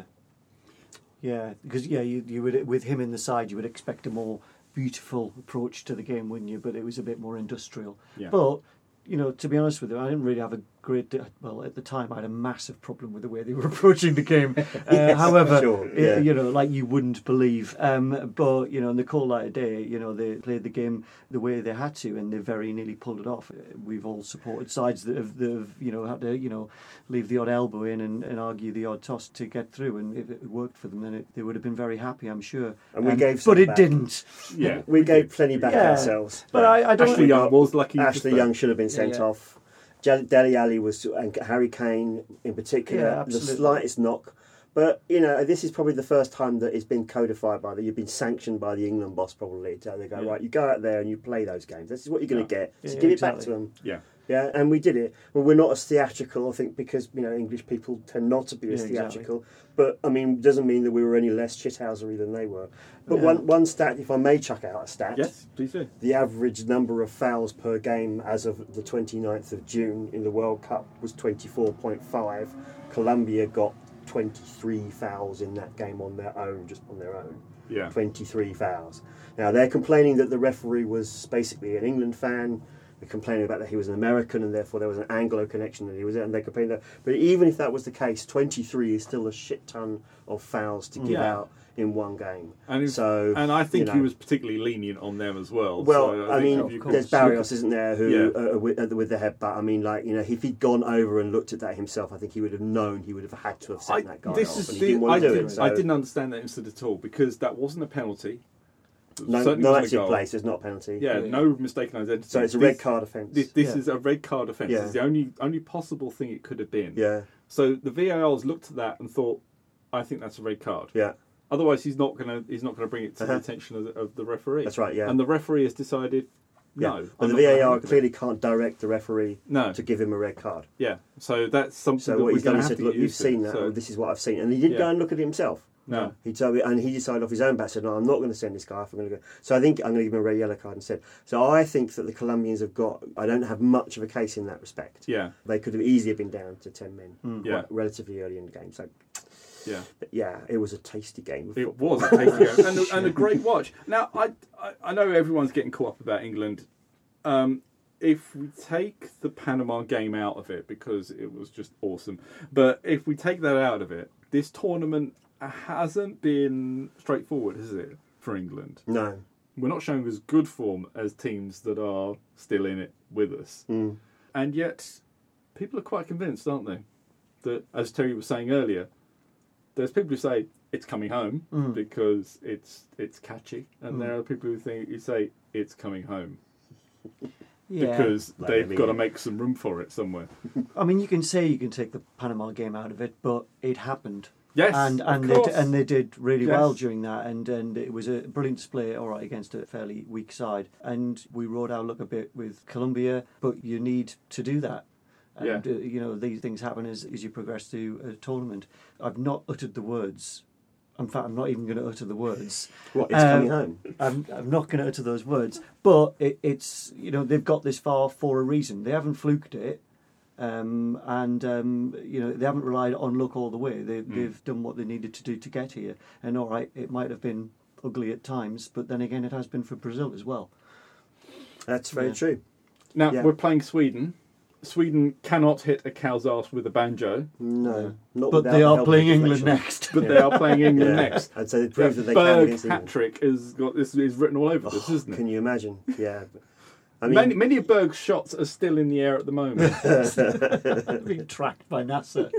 Yeah, because, you would, with him in the side, you would expect a more beautiful approach to the game, wouldn't you? But it was a bit more industrial. Yeah. But, to be honest with you, I didn't really have a great... Well, at the time, I had a massive problem with the way they were approaching the game. However, like you wouldn't believe. But, in the cold light of day, they played the game the way they had to, and they very nearly pulled it off. We've all supported sides that have had to, leave the odd elbow in and argue the odd toss to get through. And if it worked for them, then they would have been very happy, I'm sure. And we gave some But it back. didn't. Yeah, we gave plenty back ourselves. But I don't... Ashley Young was lucky. Ashley Young should have been sent off. Dele Alli and Harry Kane in particular, the slightest knock. But, this is probably the first time that it's been codified you've been sanctioned by the England boss probably. They go, right, you go out there and you play those games. This is what you're going to get. So give it back to them. Yeah. Yeah, and we did it. Well, we're not as theatrical, I think, because, English people tend not to be as theatrical. Exactly. But, I mean, doesn't mean that we were any less shithousery than they were. But one stat, if I may chuck out a stat. Yes, please do. The average number of fouls per game as of the 29th of June in the World Cup was 24.5. Colombia got 23 fouls in that game on their own, just on their own. Yeah. 23 fouls. Now, they're complaining that the referee was basically an England fan. They're complaining about that he was an American and therefore there was an Anglo connection that he was there, and they complained that. But even if that was the case, 23 is still a shit ton of fouls to give out in one game. And I think he was particularly lenient on them as well. Well, so there's Barrios, isn't there, who with the headbutt. I mean, if he'd gone over and looked at that himself, I think he would have known he would have had to have sent that guy off. I didn't understand that incident at all, because that wasn't a penalty. No active place, it's not a penalty. Yeah, no mistaken identity. So it's a red card offence. This is a red card offence. It's the only possible thing it could have been. Yeah. So the VARs looked at that and thought, I think that's a red card. Yeah. Otherwise, he's not gonna bring it to the attention of the referee. That's right. Yeah. And the referee has decided, no. But the VAR clearly can't direct the referee to give him a red card. Yeah. So that's something. So what he's done is said, look, you've seen that. So this is what I've seen, and he didn't go and look at it himself. No. He told me, and he decided off his own bat, said, no, I'm not going to send this guy off, I'm going to go. So I think I'm going to give him a red yellow card instead. So I think that the Colombians I don't have much of a case in that respect. Yeah. They could have easily been down to 10 men relatively early in the game. So it was a tasty game. It was a tasty game and a great watch. Now, I know everyone's getting caught up about England. if we take the Panama game out of it, because it was just awesome, but if we take that out of it, this tournament hasn't been straightforward, has it, for England? No. We're not showing as good form as teams that are still in it with us. And yet, people are quite convinced, aren't they? That, as Terry was saying earlier, there's people who say it's coming home because it's catchy, and there are people who say it's coming home because they've got to make some room for it somewhere. I mean, you can say you can take the Panama game out of it, but it happened. Yes, and they did really well during that, and it was a brilliant display, all right, against a fairly weak side. And we rode our luck a bit with Colombia, but you need to do that. And, these things happen as you progress through a tournament. I've not uttered the words. In fact, I'm not even going to utter the words. What, it's coming home? I'm not going to utter those words. But it's, they've got this far for a reason. They haven't fluked it. They haven't relied on luck all the way. They've done what they needed to do to get here. And all right, it might have been ugly at times, but then again, it has been for Brazil as well. That's very true. Now, we're playing Sweden. Sweden cannot hit a cow's arse with a banjo. No, not but they are playing England next. But they are playing England next. I'd say they prove that they can against England. Hat-trick has got this is written all over this, isn't it? Can you imagine? Yeah. I mean, many of Berg's shots are still in the air at the moment. Being tracked by NASA.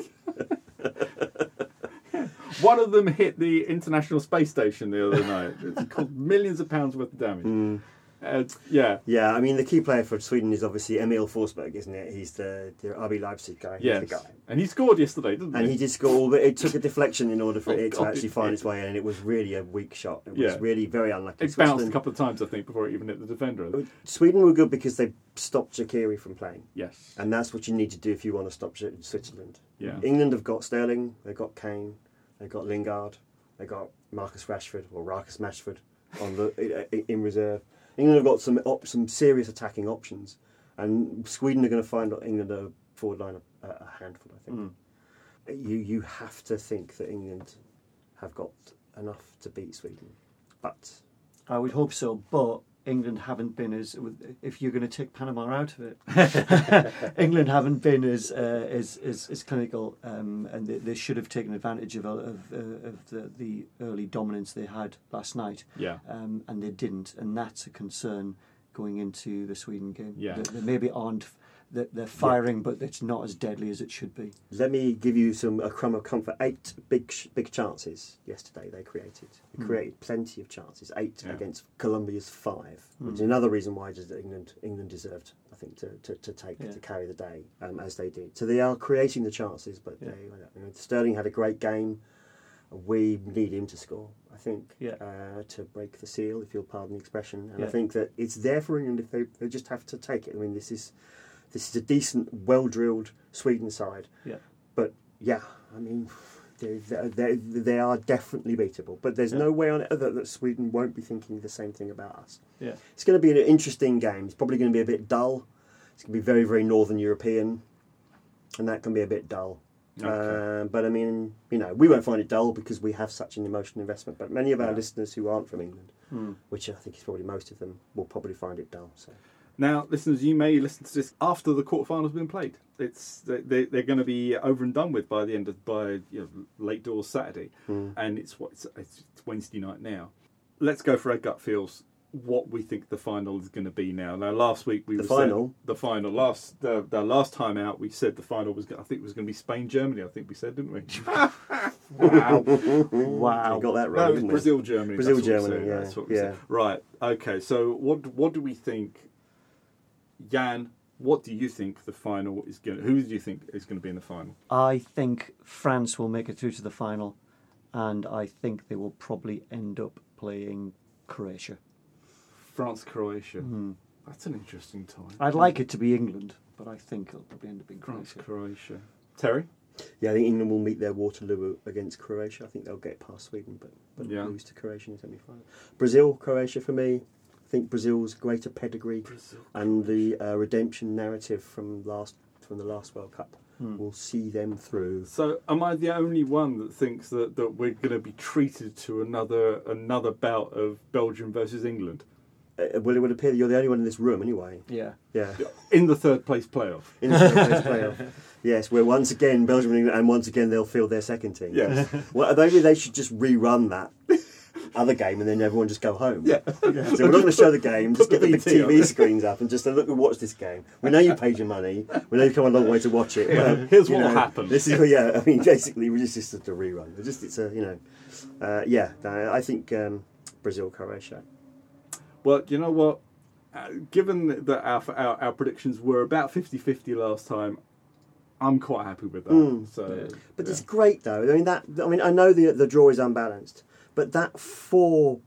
One of them hit the International Space Station the other night. It's caused millions of pounds worth of damage. Yeah, I mean, the key player for Sweden is obviously Emil Forsberg, isn't it? He's the RB Leipzig guy. Yes. He's the guy. And he scored yesterday, didn't he? And he did score, but it took a deflection in order for it to actually find its way in, and it was really a weak shot. It was really very unlucky. It bounced a couple of times, I think, before it even hit the defender. Sweden were good because they stopped Shaqiri from playing. Yes. And that's what you need to do if you want to stop Switzerland. Yeah. England have got Sterling, they've got Kane, they've got Lingard, they've got Marcus Rashford in reserve. England have got some serious attacking options, and Sweden are going to find England a forward line a handful, I think. You have to think that England have got enough to beat Sweden, but I would hope so. But England haven't been as, if you're going to take Panama out of it, England haven't been as clinical, and they should have taken advantage of the early dominance they had last night. Yeah. And they didn't, and that's a concern going into the Sweden game. Yeah. They maybe aren't. They're firing, but it's not as deadly as it should be. Let me give you a crumb of comfort. 8 big chances yesterday they created. They created plenty of chances. 8 against Colombia's 5, which is another reason why England deserved, I think, to carry the day as they did. So they are creating the chances, but Sterling had a great game. We need him to score, I think, to break the seal, if you'll pardon the expression. And I think that it's there for England if they just have to take it. I mean, this is a decent, well-drilled Sweden side. Yeah. But, I mean, they are definitely beatable. But there's no way on earth that Sweden won't be thinking the same thing about us. Yeah. It's going to be an interesting game. It's probably going to be a bit dull. It's going to be very, very Northern European. And that can be a bit dull. Okay. But, I mean, we won't find it dull because we have such an emotional investment. But many of our listeners who aren't from England, which I think is probably most of them, will probably find it dull. So. Now, listeners, you may listen to this after the quarterfinals have been played. They're going to be over and done with by the end of late doors Saturday, and it's Wednesday night now. Let's go for our gut feels. What we think the final is going to be now. Now, last week the last time out we said the final was going to be Spain-Germany. I think we said, didn't we? Wow! You got that right. No, it was Brazil-Germany. Brazil-Germany. That's what we said. Right. Okay. So what do we think? Jan, what do you think the final is going to... Who do you think is going to be in the final? I think France will make it through to the final, and I think they will probably end up playing Croatia. France-Croatia. That's an interesting time. I'd like it to be England, but I think it'll probably end up being Croatia. France-Croatia. Terry? Yeah, I think England will meet their Waterloo against Croatia. I think they'll get past Sweden, but lose to Croatia in the semi-final. Brazil-Croatia for me. I think Brazil's greater pedigree and the redemption narrative from the last World Cup will see them through. So, am I the only one that thinks that we're going to be treated to another bout of Belgium versus England? well, it would appear that you're the only one in this room anyway. Yeah. Yeah. In the third place playoff. In the third place playoff. Yes, where once again Belgium and England, and once again they'll field their second team. Yes. Well, maybe they should just rerun that other game and then everyone just go home. Yeah. So we're not going to show the game. Just get the big BT on. TV screens up and just say, look, watch this game. We know you paid your money. We know you've come a long way to watch it. Yeah. But, Here's you what know, happened. This is I mean, basically, we're just a rerun. It's a I think Brazil, Croatia. Well, you know what? Given that our predictions were about 50-50 last time, I'm quite happy with that. So, But it's great though. I mean, I know the draw is unbalanced, but that four-way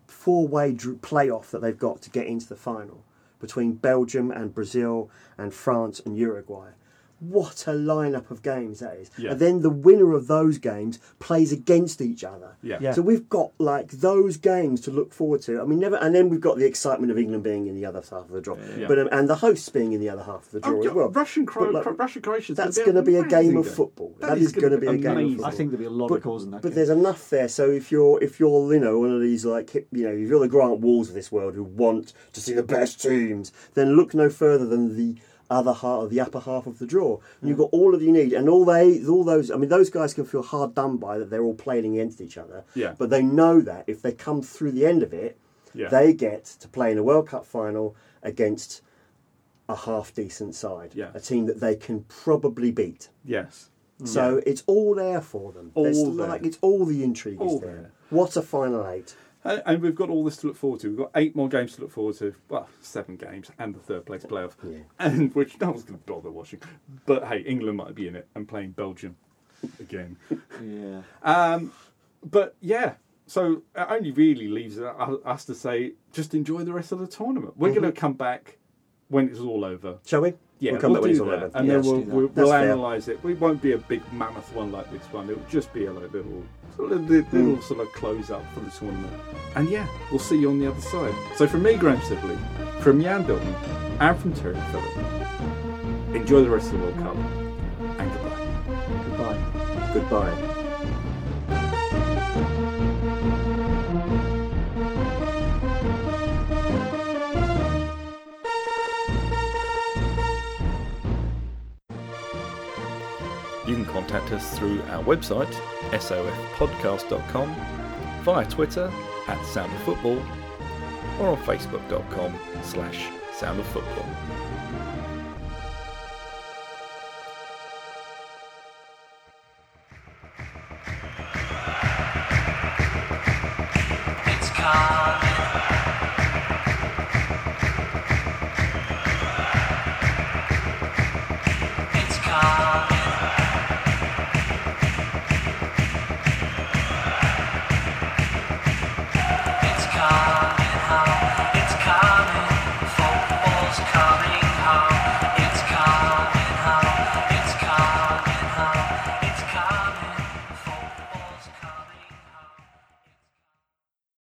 playoff that they've got to get into the final between Belgium and Brazil and France and Uruguay. What a lineup of games that is. Yeah. And then the winner of those games plays against each other. Yeah. So we've got like those games to look forward to. I mean, and then we've got the excitement of England being in the other half of the draw. Yeah. But and the hosts being in the other half of the draw as well. Russia-Croatia. That's going to be a game of football. That is going to be a game of amazing. football. I think there'll be a lot of goals in that But game. there's enough there. So if you're one of these if you're the Grant Walls of this world who want to see the best teams, then look no further than the upper half of the draw. And you've got all of you need, and all those. I mean, those guys can feel hard done by that they're all playing against each other. Yeah. But they know that if they come through the end of it, they get to play in a World Cup final against a half decent side, Yeah. a team that they can probably beat. Yes. So it's all there for them. It's all the intrigue All is there. there. What a final 8. And we've got all this to look forward to. We've got 8 more games to look forward to. Well, 7 games and the third place playoff. Yeah. And which no one's going to bother watching. But hey, England might be in it and playing Belgium again. Yeah. But yeah, so it only really leaves us to say, just enjoy the rest of the tournament. We're going to come back when it's all over. Shall we? Yeah, we'll come back when do it's all that. over. And Yeah, then let's do that. we'll That's fair. analyse it. It won't be a big mammoth one like this one. It'll just be a little sort of close up for the tournament. And yeah, we'll see you on the other side. So from me, Graham Sibley, from Jan Bilton, and from Terry Phillip, enjoy the rest of the World Cup, and goodbye. Goodbye. Goodbye. You can contact us through our website, sofpodcast.com, via Twitter @soundoffootball, or on facebook.com/soundoffootball.